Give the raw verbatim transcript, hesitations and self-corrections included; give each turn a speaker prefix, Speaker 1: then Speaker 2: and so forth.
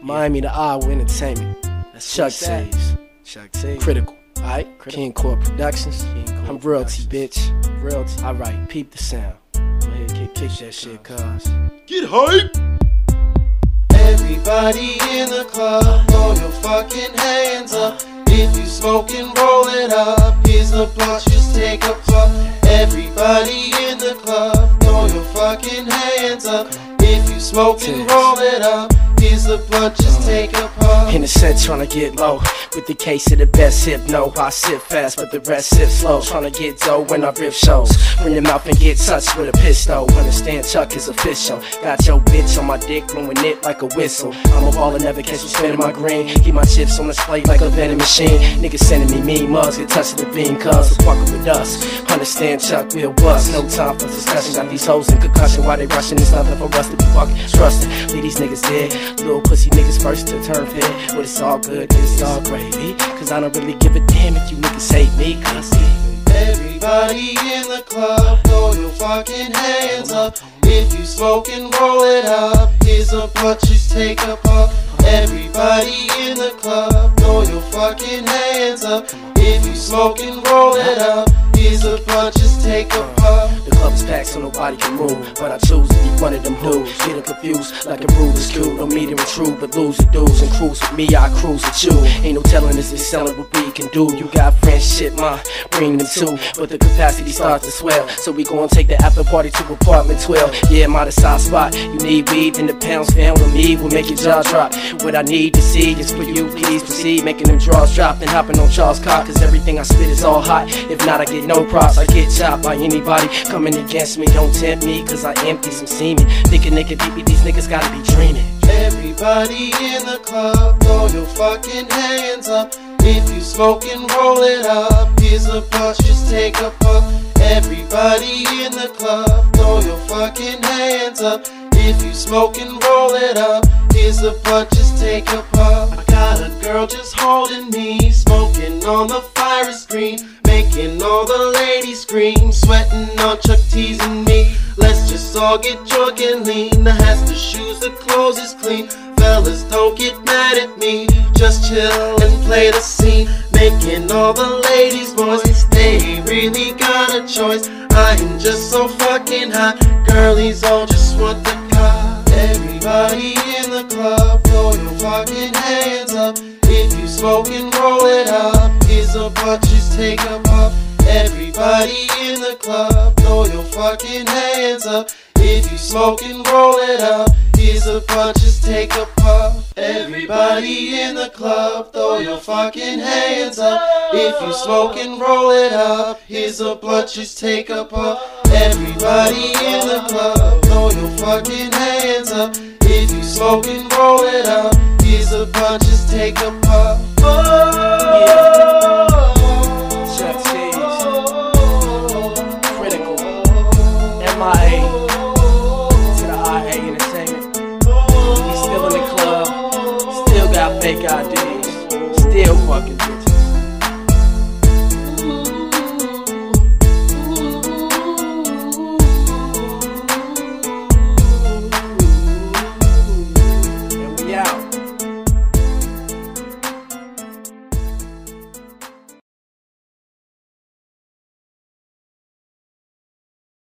Speaker 1: Miami to Iowa Entertainment. That's Chuck says.
Speaker 2: Chuck says.
Speaker 1: Critical. Alright, King Core Productions.
Speaker 2: King Core
Speaker 1: I'm royalty,
Speaker 2: Productions.
Speaker 1: bitch.
Speaker 2: Royalty.
Speaker 1: Alright, peep the sound. Go ahead, kick, kick that shit, cuz.
Speaker 2: Get hype!
Speaker 3: Everybody in the club, throw your fucking hands up. If you smoking, roll it up. Here's a blunt, just take a puff. Everybody in the club, throw your fucking hands up. If you smoking, roll it up. Here's a blunt, just take a puff.
Speaker 1: In the set, tryna get low with the case of the best hypno. I sip fast, but the rest sip slow. Tryna get dough when I rip shows. Run your mouth and get touched with a pistol. Understand Chuck is official. Got your bitch on my dick, blowing it like a whistle. I'm a baller, never catch me spinning my green. Keep my chips on the plate like a vending machine. Niggas sending me mean mugs, get touched the bean cuz. So fuck with us. Understand Chuck, we'll bust. No time for discussion. Got these hoes in concussion. Why they rushing? It's nothing for us to be fucking trusting. Leave these niggas dead. Little pussy niggas first to turn fed. But it's all good, it's all gravy. Cause I don't really give a damn if you niggas hate me. Cause
Speaker 3: everybody in the club, throw your fucking hands up. If you smoking, roll it up. Here's a blunt, just take a puff. Everybody in the club, throw your fucking hands up. If you smoking, roll it up. Here's a blunt, just take a puff.
Speaker 1: the club is packed so nobody can move, but I choose to be one of them dudes. Getting confused like a Rubik's Cube. No meeting with true, but lose the dudes and cruise with me. I cruise with you. Ain't no telling us it's selling what we can do. You got friendship, ma, bring them too, but the capacity starts to swell. So we gon' take the after party to apartment twelve. Yeah, my side spot. You need weed, then the pounds found on me will make your jaw drop. What I need to see is for you, please proceed, making them draws drop, then hopping on Charles' cock. Cause everything I spit is all hot. If not, I get no props. I get chopped by anybody coming against me. Don't tempt me, cause I empty some semen. Thinking they can beat me, these niggas gotta be dreaming.
Speaker 3: Everybody in the club, throw your fucking hands up. If you smoking, roll it up. Here's a blunt, just take a puff. Everybody in the club, throw your fucking hands up. If you smoking, roll it up. Here's a blunt, just take a puff. I got a girl just holding me, smoking on the fire screen, making all the ladies scream, sweating on Chuck teasing me. Let's just all get drunk and lean. The hats, the shoes, the clothes is clean. Fellas, don't get mad at me. Just chill and play the scene, making all the ladies moist. They really got a choice. I am just so fucking hot. Girlies all just want the car. Everybody in the club, throw your fucking hands up. If you smoking, roll it up. Here's a blunt, just take a puff. Everybody in the club, throw your fucking hands up. If you smoking, roll it up. Here's a blunt, just take a puff. Everybody in the club, throw your fucking hands up. If you smoking, roll it up. Here's a blunt, just take a puff. Everybody in the club, throw your fucking hands up. If you smoking, roll it up. Here's a blunt, just take a puff.